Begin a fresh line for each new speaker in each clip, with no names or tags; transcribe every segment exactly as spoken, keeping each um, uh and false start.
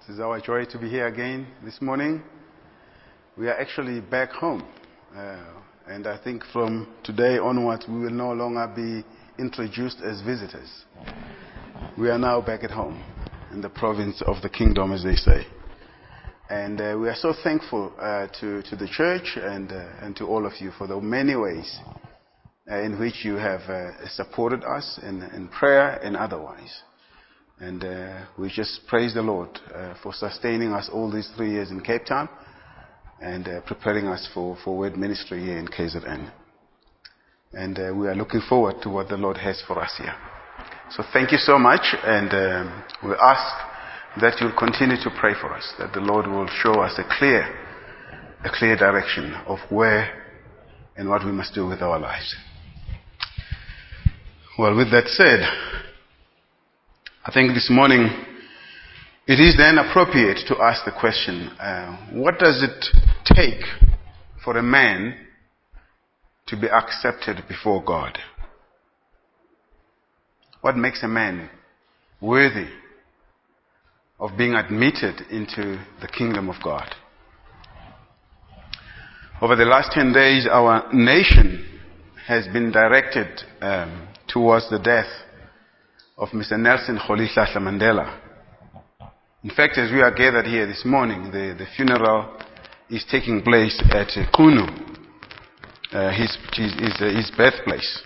It is our joy to be here again this morning. We are actually back home. Uh, and I think from today onwards, we will no longer be introduced as visitors. We are now back at home in the province of the kingdom, as they say. And uh, we are so thankful uh, to, to the church and, uh, and to all of you for the many ways uh, in which you have uh, supported us in, in prayer and otherwise. And uh, we just praise the Lord uh, for sustaining us all these three years in Cape Town and uh, preparing us for, for word ministry here in K Z N. And uh, we are looking forward to what the Lord has for us here. So thank you so much, and um, we ask that you'll continue to pray for us, that the Lord will show us a clear, a clear direction of where and what we must do with our lives. Well, with that said, I think this morning it is then appropriate to ask the question, uh, what does it take for a man to be accepted before God? What makes a man worthy of being admitted into the kingdom of God? Over the last ten days, our nation has been directed um, towards the death of Mister Nelson Rolihlahla Mandela. In fact, as we are gathered here this morning, the, the funeral is taking place at uh, Qunu, uh, his, his, his, uh, his birthplace.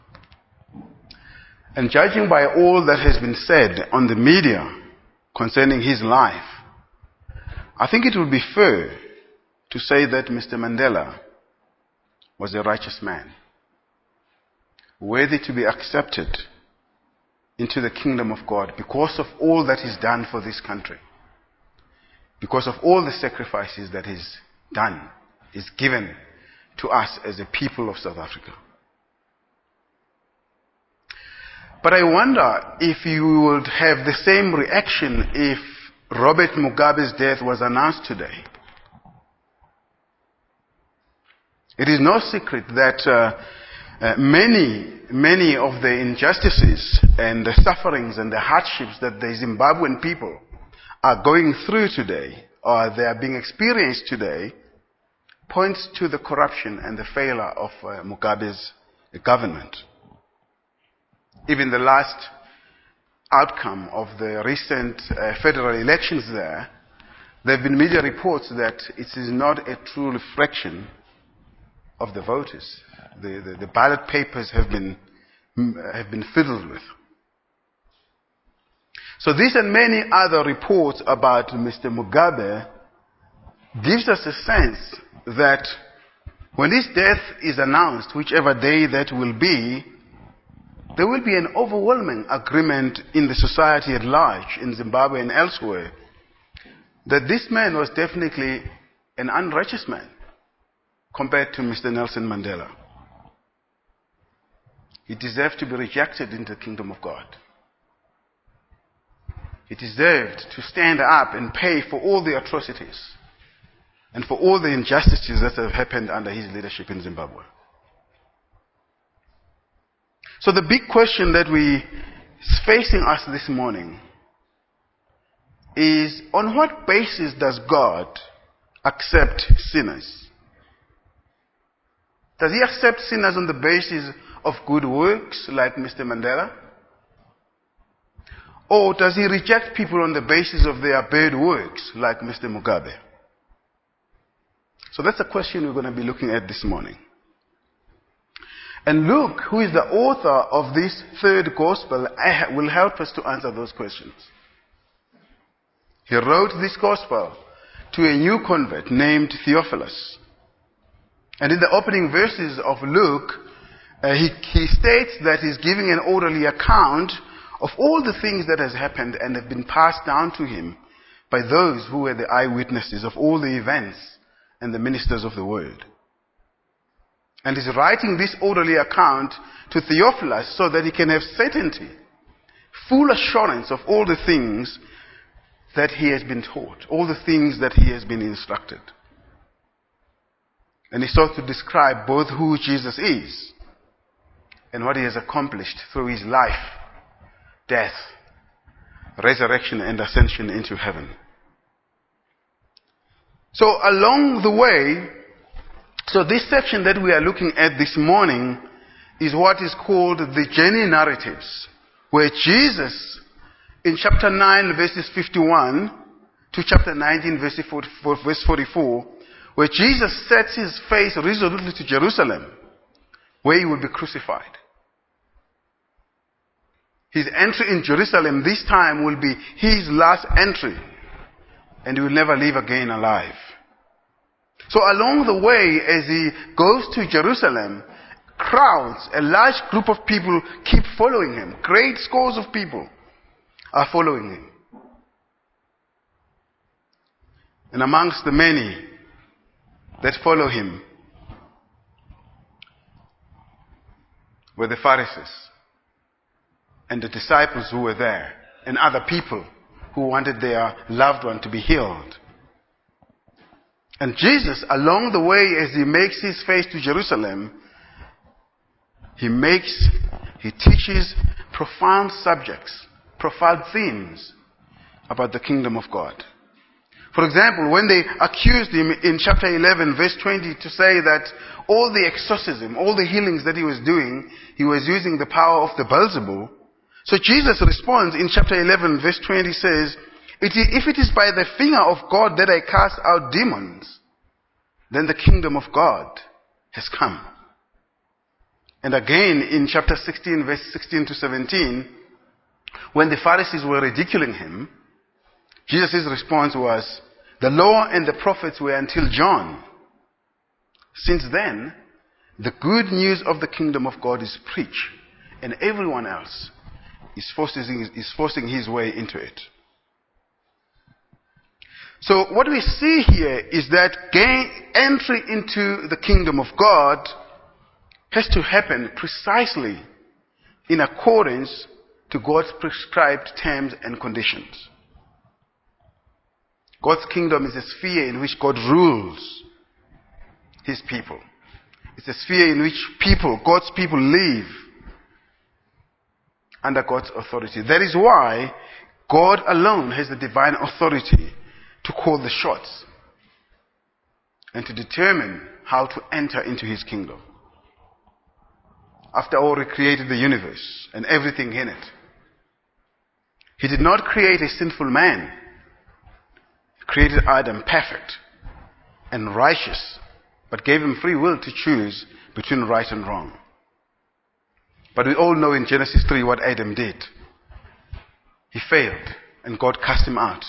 And judging by all that has been said on the media concerning his life, I think it would be fair to say that Mister Mandela was a righteous man, worthy to be accepted into the kingdom of God because of all that he's done for this country, because of all the sacrifices that he's done, he's given to us as a people of South Africa. But I wonder if you would have the same reaction if Robert Mugabe's death was announced today. It is no secret that uh, uh, many, many of the injustices and the sufferings and the hardships that the Zimbabwean people are going through today, or they are being experienced today, points to the corruption and the failure of uh, Mugabe's government. Even the last outcome of the recent uh, federal elections there, there have been media reports that it is not a true reflection of the voters. The, the, the ballot papers have been, have been fiddled with. So this and many other reports about Mister Mugabe gives us a sense that when his death is announced, whichever day that will be, there will be an overwhelming agreement in the society at large, in Zimbabwe and elsewhere, that this man was definitely an unrighteous man compared to Mister Nelson Mandela. He deserved to be rejected into the kingdom of God. He deserved to stand up and pay for all the atrocities and for all the injustices that have happened under his leadership in Zimbabwe. So the big question that we is facing us this morning is, on what basis does God accept sinners? Does he accept sinners on the basis of good works like Mister Mandela? Or does he reject people on the basis of their bad works like Mister Mugabe? So that's a question we're going to be looking at this morning. And Luke, who is the author of this third gospel, will help us to answer those questions. He wrote this gospel to a new convert named Theophilus. And in the opening verses of Luke, uh, he, he states that he's giving an orderly account of all the things that has happened and have been passed down to him by those who were the eyewitnesses of all the events and the ministers of the word. And he's writing this orderly account to Theophilus so that he can have certainty, full assurance of all the things that he has been taught, all the things that he has been instructed. And he sought to describe both who Jesus is and what he has accomplished through his life, death, resurrection, and ascension into heaven. So along the way, so this section that we are looking at this morning is what is called the journey narratives, where Jesus, in chapter nine, verses fifty-one to chapter nineteen, verse forty-four, where Jesus sets his face resolutely to Jerusalem, where he will be crucified. His entry in Jerusalem this time will be his last entry, and he will never leave again alive. So along the way, as he goes to Jerusalem, crowds, a large group of people keep following him. Great scores of people are following him. And amongst the many that follow him were the Pharisees and the disciples who were there, and other people who wanted their loved one to be healed. And Jesus, along the way, as he makes his face to Jerusalem, he makes, he teaches profound subjects, profound themes about the kingdom of God. For example, when they accused him in chapter eleven, verse twenty, to say that all the exorcism, all the healings that he was doing, he was using the power of the Beelzebul. So Jesus responds in chapter eleven, verse twenty, says, if it is by the finger of God that I cast out demons, then the kingdom of God has come. And again in chapter sixteen, verse sixteen to seventeen, when the Pharisees were ridiculing him, Jesus' response was, the law and the prophets were until John. Since then, the good news of the kingdom of God is preached, and everyone else is forcing, is forcing his way into it. So what we see here is that gain, entry into the kingdom of God has to happen precisely in accordance to God's prescribed terms and conditions. God's kingdom is a sphere in which God rules his people. It's a sphere in which people, God's people, live under God's authority. That is why God alone has the divine authority to call the shots and to determine how to enter into his kingdom. After all, he created the universe and everything in it. He did not create a sinful man. He created Adam perfect and righteous, but gave him free will to choose between right and wrong. But we all know in Genesis three what Adam did. He failed, and God cast him out.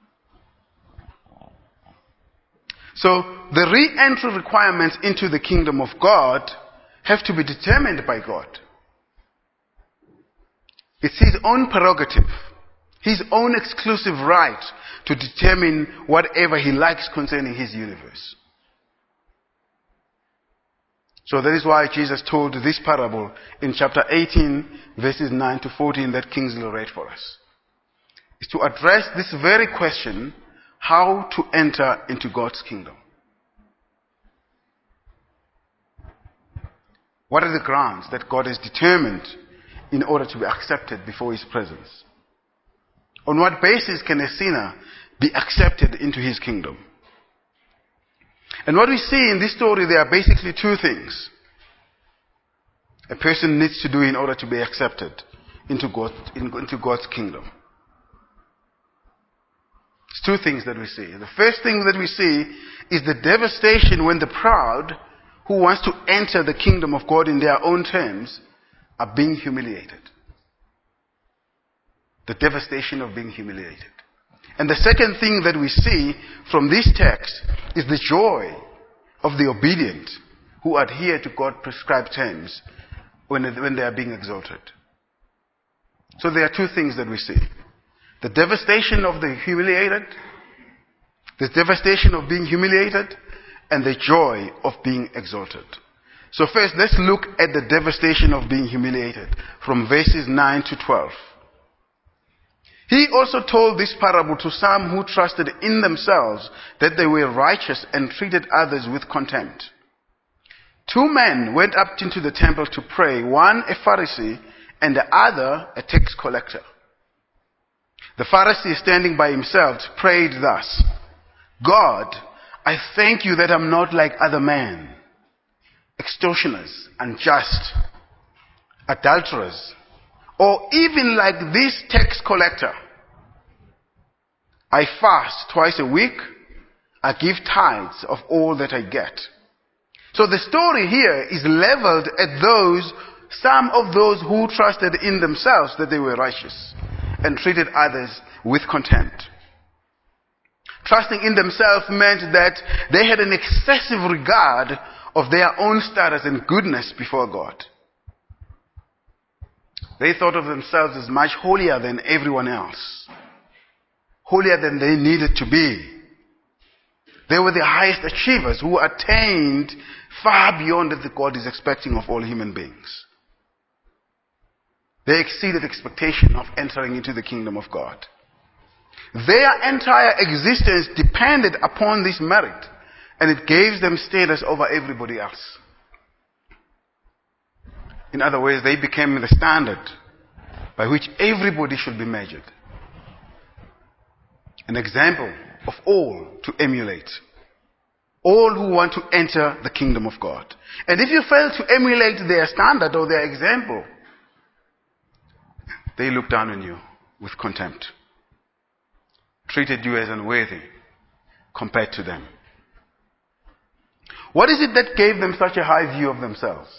So the re-entry requirements into the kingdom of God have to be determined by God. It's his own prerogative, his own exclusive right to determine whatever he likes concerning his universe. So that is why Jesus told this parable in chapter eighteen, verses nine to fourteen that Kingsley read for us. Is to address this very question, how to enter into God's kingdom. What are the grounds that God has determined in order to be accepted before his presence? On what basis can a sinner be accepted into his kingdom? And what we see in this story, there are basically two things a person needs to do in order to be accepted into, God, into God's kingdom. It's two things that we see. The first thing that we see is the devastation when the proud, who wants to enter the kingdom of God in their own terms, are being humiliated. The devastation of being humiliated. And the second thing that we see from this text is the joy of the obedient who adhere to God's prescribed terms when, when they are being exalted. So there are two things that we see. The devastation of the humiliated, the devastation of being humiliated, and the joy of being exalted. So first, let's look at the devastation of being humiliated from verses nine to twelve. He also told this parable to some who trusted in themselves that they were righteous and treated others with contempt. Two men went up into the temple to pray, one a Pharisee and the other a tax collector. The Pharisee, standing by himself, prayed thus: God, I thank you that I'm not like other men, extortioners, unjust, adulterers, or even like this tax collector. I fast twice a week. I give tithes of all that I get. So the story here is leveled at those, some of those who trusted in themselves that they were righteous and treated others with contempt. Trusting in themselves meant that they had an excessive regard of their own status and goodness before God. They thought of themselves as much holier than everyone else, holier than they needed to be. They were the highest achievers who attained far beyond that God is expecting of all human beings. They exceeded expectation of entering into the kingdom of God. Their entire existence depended upon this merit, and it gave them status over everybody else. In other words, they became the standard by which everybody should be measured. An example of all to emulate. All who want to enter the kingdom of God. And if you fail to emulate their standard or their example, they look down on you with contempt. Treated you as unworthy compared to them. What is it that gave them such a high view of themselves?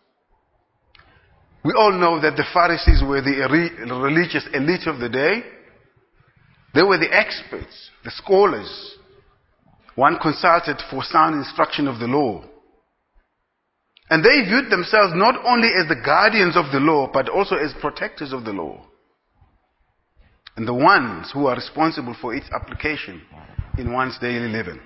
We all know that the Pharisees were the religious elite of the day. They were the experts, the scholars. One consulted for sound instruction of the law. And they viewed themselves not only as the guardians of the law, but also as protectors of the law. And the ones who are responsible for its application in one's daily living.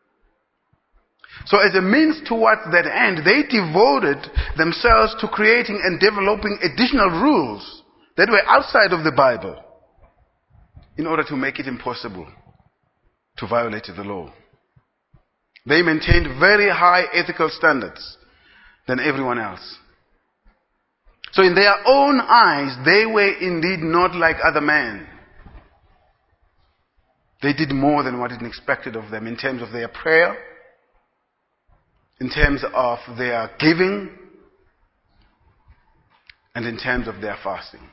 So as a means towards that end, they devoted themselves to creating and developing additional rules that were outside of the Bible in order to make it impossible to violate the law. They maintained very high ethical standards than everyone else. So in their own eyes, they were indeed not like other men. They did more than what is expected of them in terms of their prayer, in terms of their giving, and in terms of their fasting.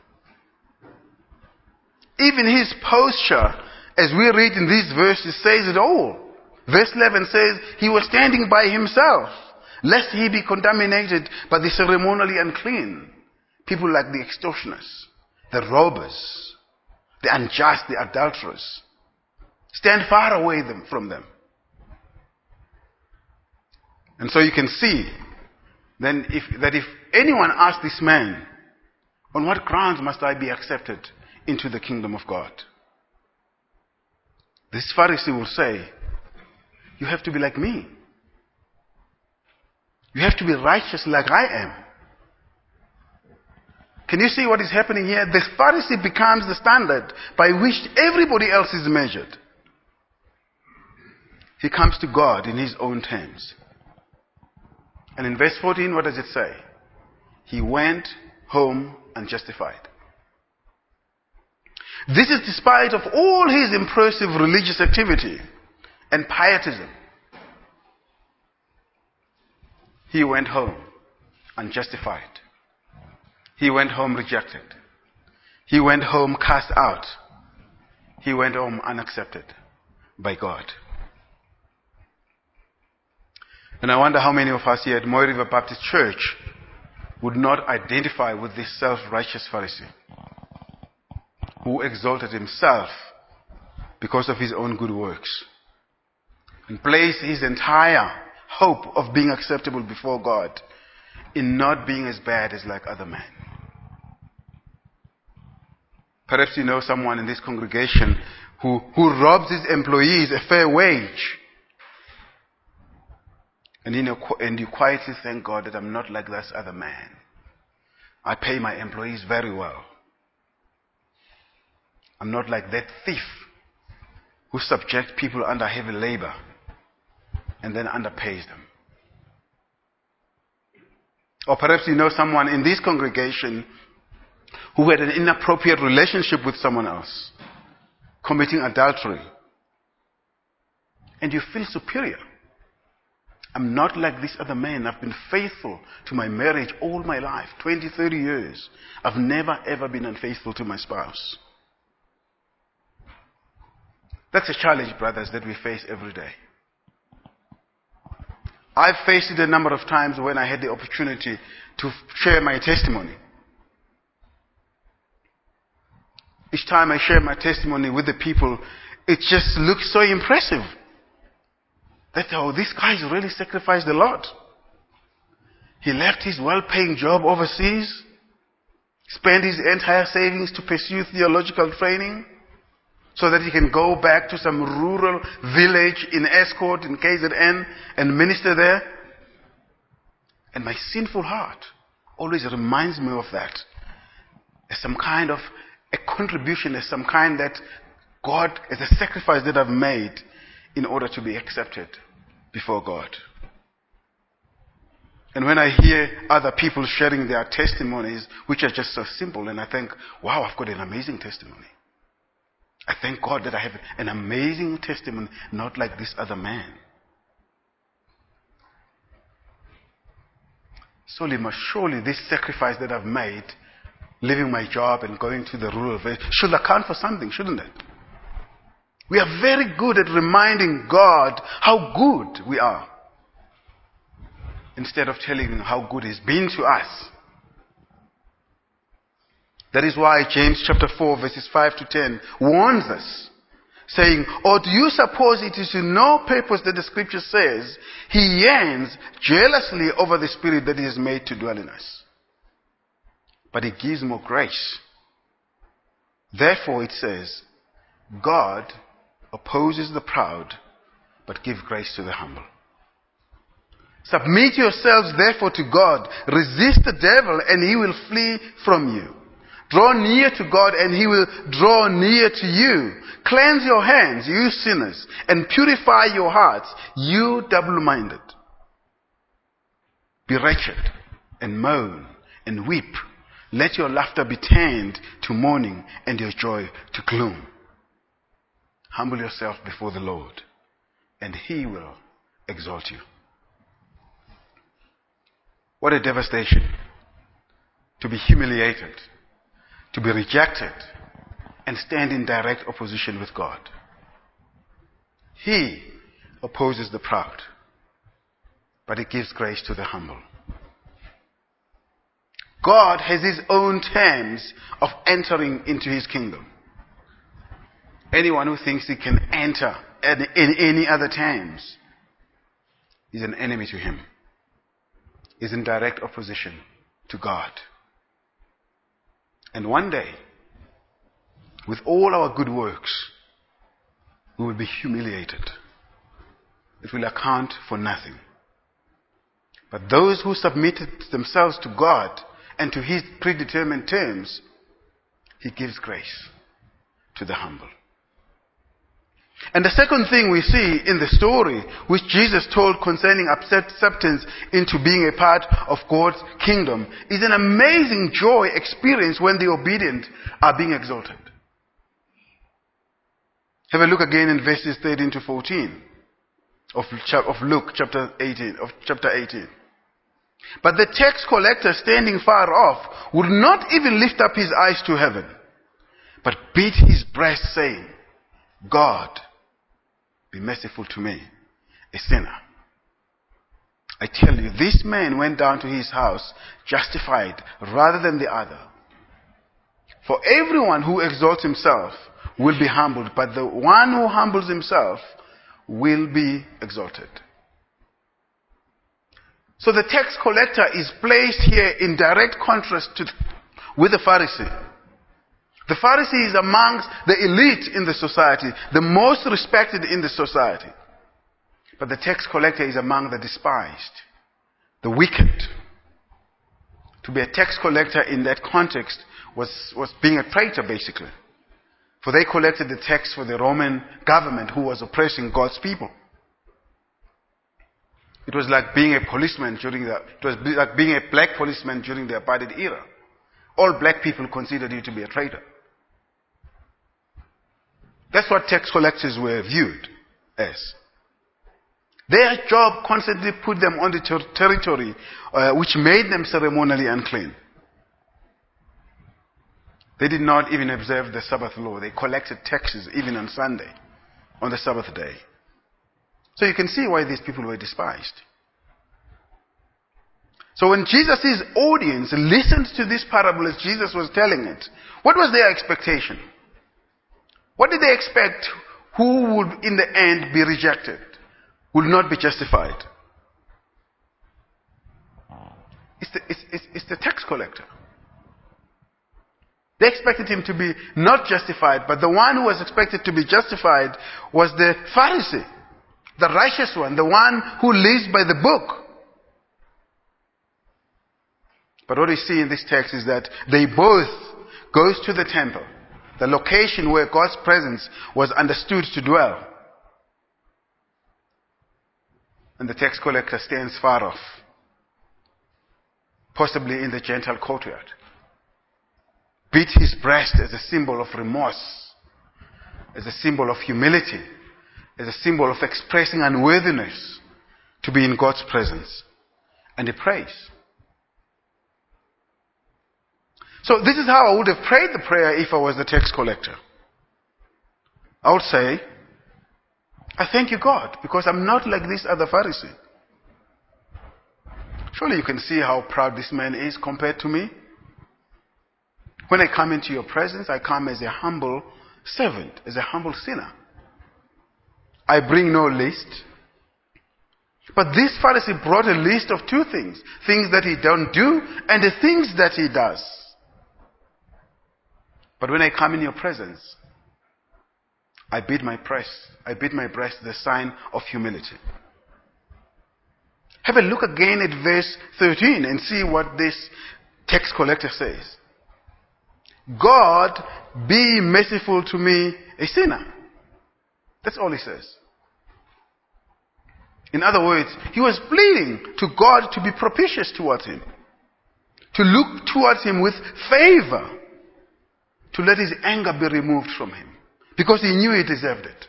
Even his posture, as we read in these verses, says it all. Verse eleven says, he was standing by himself, lest he be contaminated by the ceremonially unclean. People like the extortioners, the robbers, the unjust, the adulterers. Stand far away them, from them. And so you can see then if, that if anyone asks this man, on what grounds must I be accepted into the kingdom of God? This Pharisee will say, you have to be like me. You have to be righteous like I am. Can you see what is happening here? The Pharisee becomes the standard by which everybody else is measured. He comes to God in his own terms. And in verse fourteen, what does it say? He went home unjustified. This is despite of all his impressive religious activity and pietism. He went home unjustified. He went home rejected. He went home cast out. He went home unaccepted by God. And I wonder how many of us here at Moy River Baptist Church would not identify with this self-righteous Pharisee who exalted himself because of his own good works and placed his entire hope of being acceptable before God in not being as bad as like other men. Perhaps you know someone in this congregation who, who robs his employees a fair wage. And you, know, and you quietly thank God that I'm not like this other man. I pay my employees very well. I'm not like that thief who subjects people under heavy labor and then underpays them. Or perhaps you know someone in this congregation who had an inappropriate relationship with someone else, committing adultery. And you feel superior. I'm not like this other man. I've been faithful to my marriage all my life, twenty, thirty years. I've never ever been unfaithful to my spouse. That's a challenge, brothers, that we face every day. I've faced it a number of times when I had the opportunity to share my testimony. Each time I share my testimony with the people, it just looks so impressive. That, oh, this guy's really sacrificed a lot. He left his well-paying job overseas, spent his entire savings to pursue theological training, so that he can go back to some rural village in Escort, in K Z N, and minister there. And my sinful heart always reminds me of that. As some kind of a contribution, as some kind that God, as a sacrifice that I've made in order to be accepted before God. And when I hear other people sharing their testimonies, which are just so simple, and I think, wow, I've got an amazing testimony. I thank God that I have an amazing testimony, not like this other man. Surely, surely this sacrifice that I've made, leaving my job and going to the rural village, should account for something, shouldn't it? We are very good at reminding God how good we are, instead of telling Him how good He's been to us. That is why James chapter four verses five to ten warns us, saying, or do you suppose it is to no purpose that the scripture says, He yearns jealously over the Spirit that He has made to dwell in us? But He gives more grace. Therefore it says, God opposes the proud, but gives grace to the humble. Submit yourselves therefore to God. Resist the devil and he will flee from you. Draw near to God and He will draw near to you. Cleanse your hands, you sinners, and purify your hearts, you double-minded. Be wretched and moan and weep. Let your laughter be turned to mourning and your joy to gloom. Humble yourself before the Lord, and He will exalt you. What a devastation to be humiliated, to be rejected, and stand in direct opposition with God. He opposes the proud, but He gives grace to the humble. God has His own terms of entering into His kingdom. Anyone who thinks he can enter in any other terms is an enemy to Him, is in direct opposition to God. And one day, with all our good works, we will be humiliated. It will account for nothing. But those who submitted themselves to God and to His predetermined terms, He gives grace to the humble. And the second thing we see in the story which Jesus told concerning acceptance into being a part of God's kingdom is an amazing joy experience when the obedient are being exalted. Have a look again in verses thirteen to fourteen of Luke chapter eighteen, of chapter eighteen. But the tax collector, standing far off, would not even lift up his eyes to heaven, but beat his breast, saying, God, be merciful to me, a sinner. I tell you, this man went down to his house justified rather than the other. For everyone who exalts himself will be humbled, but the one who humbles himself will be exalted. So the tax collector is placed here in direct contrast to, with the Pharisee. The Pharisee is amongst the elite in the society, the most respected in the society. But the tax collector is among the despised, the wicked. To be a tax collector in that context was, was being a traitor, basically. For they collected the tax for the Roman government who was oppressing God's people. It was like being a policeman during the, it was like being a black policeman during the apartheid era. All black people considered you to be a traitor. That's what tax collectors were viewed as. Their job constantly put them on the ter- territory uh, which made them ceremonially unclean. They did not even observe the Sabbath law. They collected taxes even on Sunday, on the Sabbath day. So you can see why these people were despised. So when Jesus' audience listened to this parable as Jesus was telling it, what was their expectation? What did they expect? Who would in the end be rejected? Would not be justified? It's the, it's, it's, it's the tax collector. They expected him to be not justified, but the one who was expected to be justified was the Pharisee, the righteous one, the one who lives by the book. But what we see in this text is that they both goes to the temple, the location where God's presence was understood to dwell. And the tax collector stands far off, possibly in the Gentile courtyard. Beat his breast as a symbol of remorse, as a symbol of humility, as a symbol of expressing unworthiness to be in God's presence. And he prays. So this is how I would have prayed the prayer if I was the tax collector. I would say, I thank you, God, because I'm not like this other Pharisee. Surely you can see how proud this man is compared to me. When I come into your presence, I come as a humble servant, as a humble sinner. I bring no list. But this Pharisee brought a list of two things. Things that he don't do and the things that he does. But when I come in your presence, I beat my breast. I beat my breast, the sign of humility. Have a look again at verse thirteen and see what this tax collector says. God, be merciful to me, a sinner. That's all he says. In other words, he was pleading to God to be propitious towards him, to look towards him with favor, to let his anger be removed from him, because he knew he deserved it.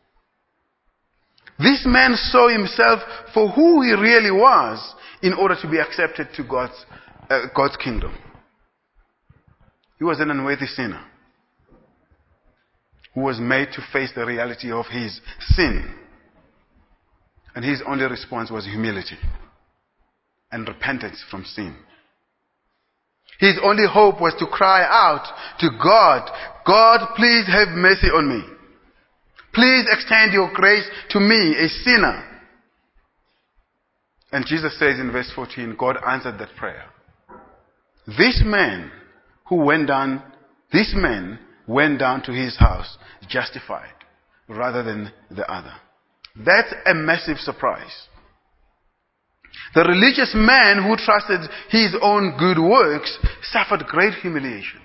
This man saw himself for who he really was in order to be accepted to God's, uh, God's kingdom. He was an unworthy sinner who was made to face the reality of his sin. And his only response was humility and repentance from sin. His only hope was to cry out to God, God, please have mercy on me. Please extend your grace to me, a sinner. And Jesus says in verse fourteen, God answered that prayer. This man who went down, this man went down to his house justified rather than the other. That's a massive surprise. The religious man who trusted his own good works suffered great humiliation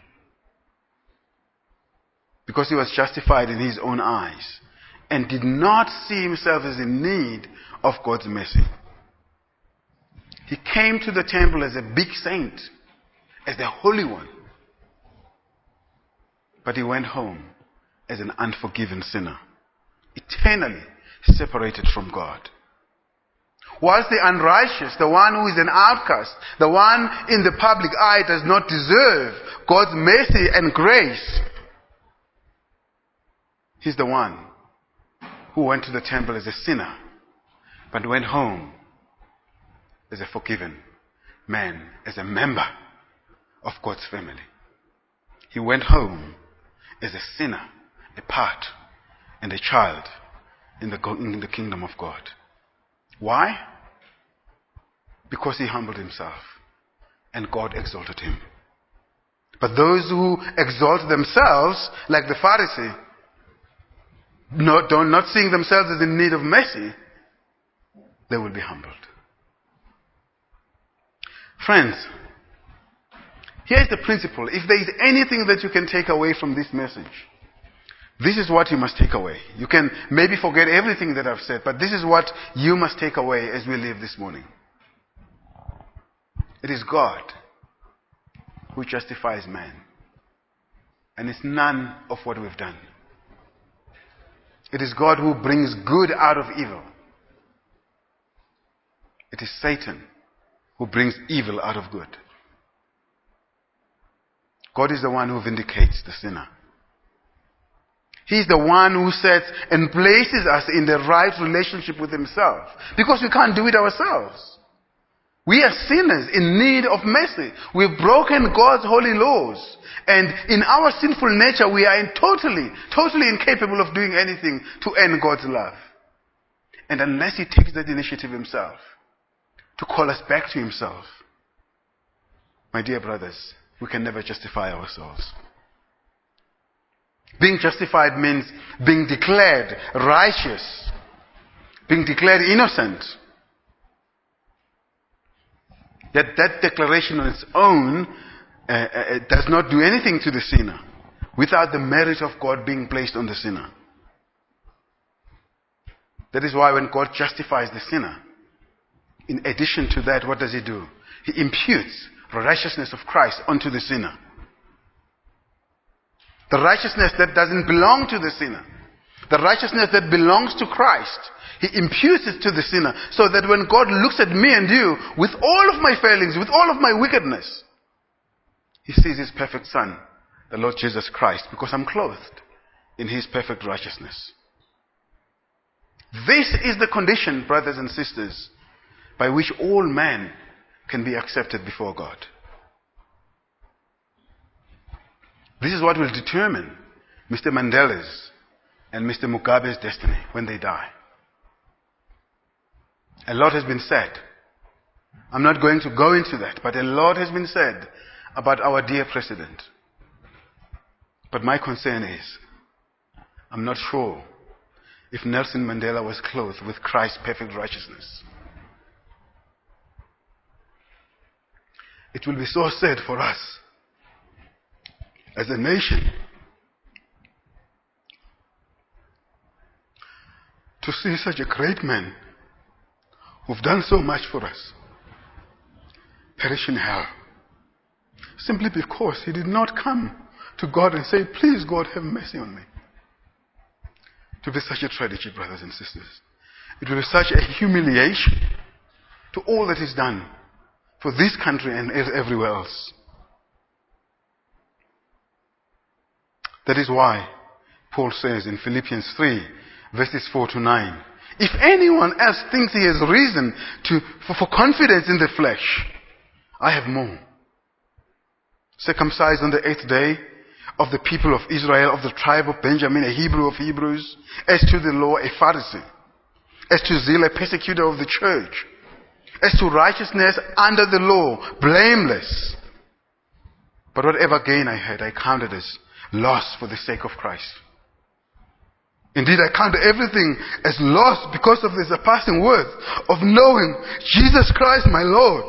because he was justified in his own eyes and did not see himself as in need of God's mercy. He came to the temple as a big saint, as the Holy One. But he went home as an unforgiven sinner, eternally separated from God. Whilst the unrighteous, the one who is an outcast, the one in the public eye does not deserve God's mercy and grace, he's the one who went to the temple as a sinner, but went home as a forgiven man, as a member of God's family. He went home as a sinner, a part, and a child in the, in the kingdom of God. Why? Because he humbled himself and God exalted him. But those who exalt themselves, like the Pharisee, not, not seeing themselves as in need of mercy, they will be humbled. Friends, here's the principle. If there is anything that you can take away from this message, this is what you must take away. You can maybe forget everything that I've said, but this is what you must take away as we leave this morning. It is God who justifies man. And it's none of what we've done. It is God who brings good out of evil. It is Satan who brings evil out of good. God is the one who vindicates the sinner. He's the one who sets and places us in the right relationship with himself. Because we can't do it ourselves. We are sinners in need of mercy. We've broken God's holy laws. And in our sinful nature, we are in totally, totally incapable of doing anything to earn God's love. And unless he takes that initiative himself, to call us back to himself, my dear brothers, we can never justify ourselves. Being justified means being declared righteous, being declared innocent. That that declaration on its own uh, uh, does not do anything to the sinner without the merit of God being placed on the sinner. That is why when God justifies the sinner, in addition to that, what does he do? He imputes the righteousness of Christ onto the sinner. The righteousness that doesn't belong to the sinner. The righteousness that belongs to Christ. He imputes it to the sinner so that when God looks at me and you with all of my failings, with all of my wickedness, he sees his perfect Son, the Lord Jesus Christ, because I'm clothed in his perfect righteousness. This is the condition, brothers and sisters, by which all men can be accepted before God. This is what will determine Mister Mandela's and Mister Mugabe's destiny when they die. A lot has been said. I'm not going to go into that, but a lot has been said about our dear president. But my concern is, I'm not sure if Nelson Mandela was clothed with Christ's perfect righteousness. It will be so sad for us as a nation to see such a great man who've done so much for us perish in hell, simply because he did not come to God and say, please God, have mercy on me. It will be such a tragedy, brothers and sisters. It will be such a humiliation to all that is done for this country and everywhere else. That is why Paul says in Philippians three, verses four to nine, if anyone else thinks he has reason to, for, for confidence in the flesh, I have more. Circumcised on the eighth day, of the people of Israel, of the tribe of Benjamin, a Hebrew of Hebrews, as to the law, a Pharisee, as to zeal, a persecutor of the church, as to righteousness under the law, blameless. But whatever gain I had, I counted as loss for the sake of Christ. Indeed, I count everything as loss because of the surpassing worth of knowing Jesus Christ my Lord.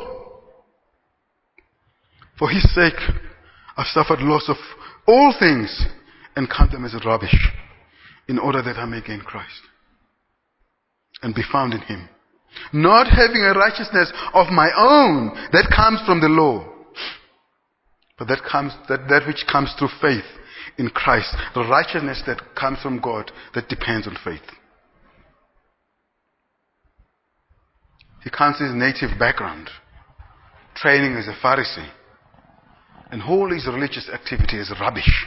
For his sake, I've suffered loss of all things and count them as rubbish, in order that I may gain Christ and be found in him, not having a righteousness of my own that comes from the law, but that comes that, that which comes through faith in Christ, the righteousness that comes from God that depends on faith. He counts his native background, training as a Pharisee, and all his religious activity as rubbish.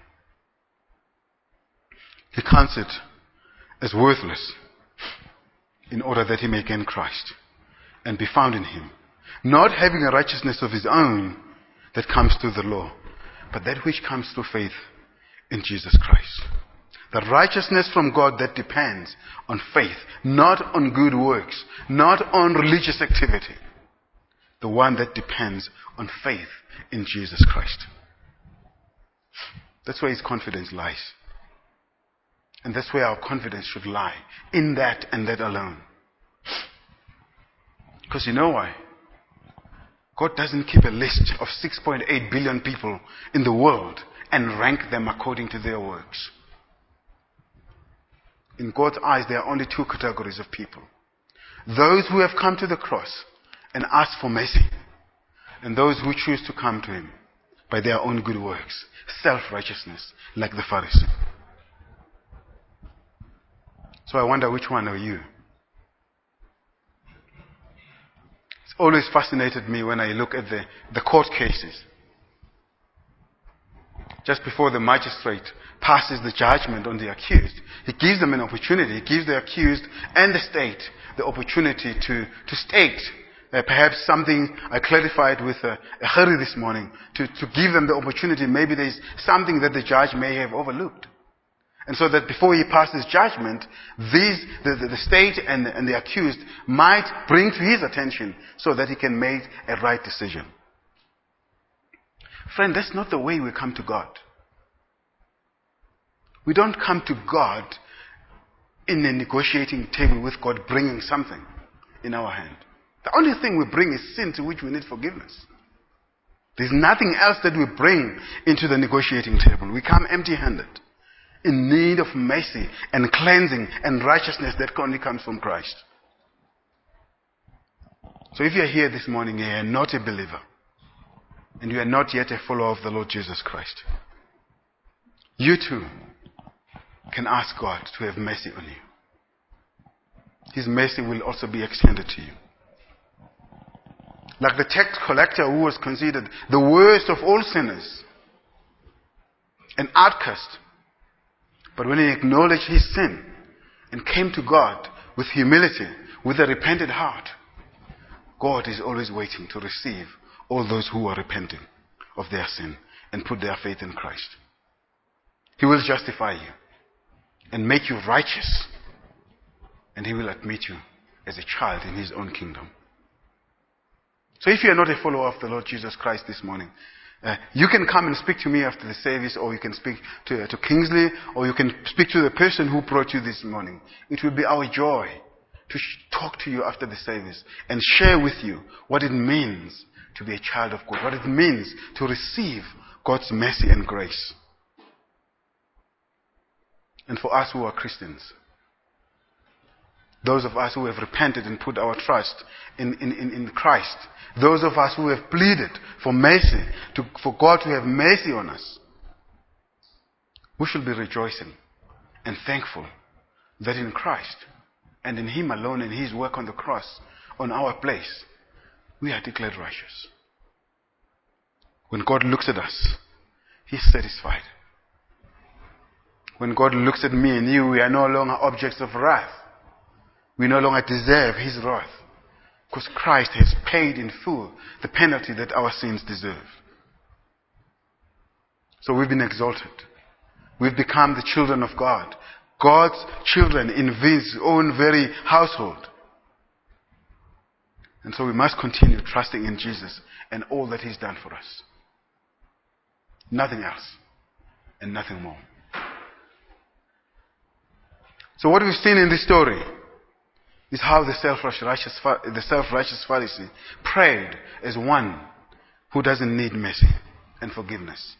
He counts it as worthless in order that he may gain Christ and be found in him, not having a righteousness of his own that comes through the law, but that which comes through faith in Jesus Christ. The righteousness from God that depends on faith, not on good works, not on religious activity. The one that depends on faith in Jesus Christ. That's where his confidence lies. And that's where our confidence should lie. In that and that alone. Because you know why? God doesn't keep a list of six point eight billion people in the world and rank them according to their works. In God's eyes, there are only two categories of people. Those who have come to the cross and asked for mercy, and those who choose to come to him by their own good works, self-righteousness, like the Pharisee. So I wonder, which one are you? It's always fascinated me when I look at the, the court cases. Just before the magistrate passes the judgment on the accused, he gives them an opportunity. He gives the accused and the state the opportunity to, to state uh, perhaps something I clarified with uh, Khari this morning, to, to give them the opportunity. Maybe there's something that the judge may have overlooked. And so that before he passes judgment, these, the, the, the state and, and the accused might bring to his attention so that he can make a right decision. Friend, that's not the way we come to God. We don't come to God in a negotiating table with God bringing something in our hand. The only thing we bring is sin, to which we need forgiveness. There's nothing else that we bring into the negotiating table. We come empty-handed, in need of mercy and cleansing and righteousness that only comes from Christ. So if you're here this morning and you're not a believer, and you are not yet a follower of the Lord Jesus Christ, you too can ask God to have mercy on you. His mercy will also be extended to you. Like the tax collector who was considered the worst of all sinners, an outcast. But when he acknowledged his sin and came to God with humility, with a repentant heart, God is always waiting to receive all those who are repenting of their sin and put their faith in Christ. He will justify you and make you righteous, and he will admit you as a child in his own kingdom. So if you are not a follower of the Lord Jesus Christ this morning, uh, you can come and speak to me after the service, or you can speak to, uh, to Kingsley, or you can speak to the person who brought you this morning. It will be our joy to sh- talk to you after the service and share with you what it means to be a child of God, what it means to receive God's mercy and grace. And for us who are Christians, those of us who have repented and put our trust in, in, in, in Christ, those of us who have pleaded for mercy, to, for God to have mercy on us, we should be rejoicing and thankful that in Christ and in Him alone and His work on the cross on our place, we are declared righteous. When God looks at us, He's satisfied. When God looks at me and you, we are no longer objects of wrath. We no longer deserve His wrath, because Christ has paid in full the penalty that our sins deserve. So we've been exalted. We've become the children of God. God's children in His own very household. And so we must continue trusting in Jesus and all that He's done for us. Nothing else and nothing more. So what we've seen in this story is how the self-righteous, the self-righteous Pharisee prayed as one who doesn't need mercy and forgiveness.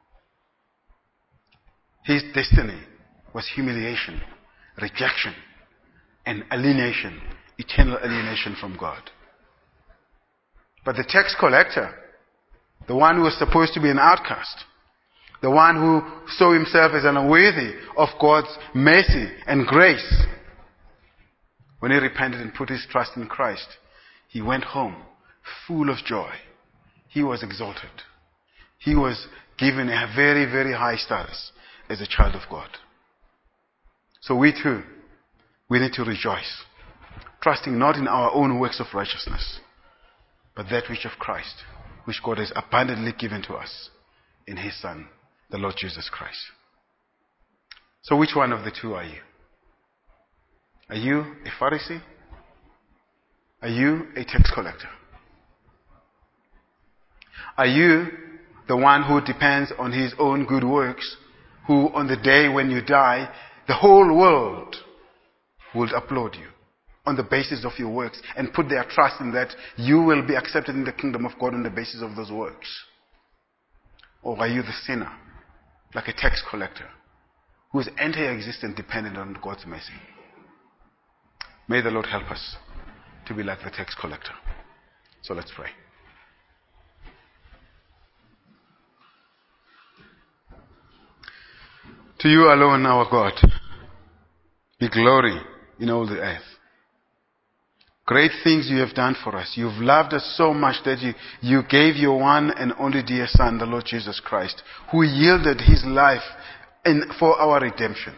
His destiny was humiliation, rejection, and alienation, eternal alienation from God. But the tax collector, the one who was supposed to be an outcast, the one who saw himself as unworthy of God's mercy and grace, when he repented and put his trust in Christ, he went home full of joy. He was exalted. He was given a very, very high status as a child of God. So we too, we need to rejoice, trusting not in our own works of righteousness, but that which of Christ, which God has abundantly given to us in His Son, the Lord Jesus Christ. So which one of the two are you? Are you a Pharisee? Are you a tax collector? Are you the one who depends on his own good works, who on the day when you die, the whole world will applaud you on the basis of your works and put their trust in that you will be accepted in the kingdom of God on the basis of those works? Or are you the sinner, like a tax collector, whose entire existence depended on God's mercy? May the Lord help us to be like the tax collector. So let's pray. To you alone, our God, be glory in all the earth. Great things you have done for us. You've loved us so much that you, you gave your one and only dear Son, the Lord Jesus Christ, who yielded his life in, for our redemption.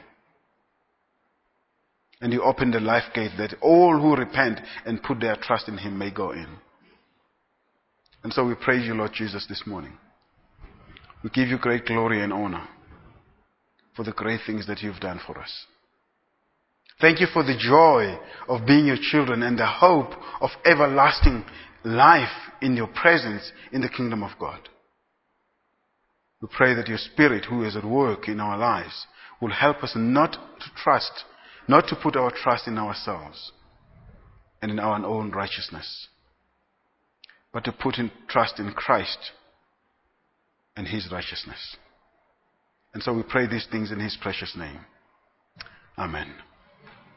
And you opened the life gate that all who repent and put their trust in him may go in. And so we praise you, Lord Jesus, this morning. We give you great glory and honor for the great things that you've done for us. Thank you for the joy of being your children and the hope of everlasting life in your presence in the kingdom of God. We pray that your Spirit, who is at work in our lives, will help us not to trust, not to put our trust in ourselves and in our own righteousness, but to put in trust in Christ and his righteousness. And so we pray these things in his precious name. Amen.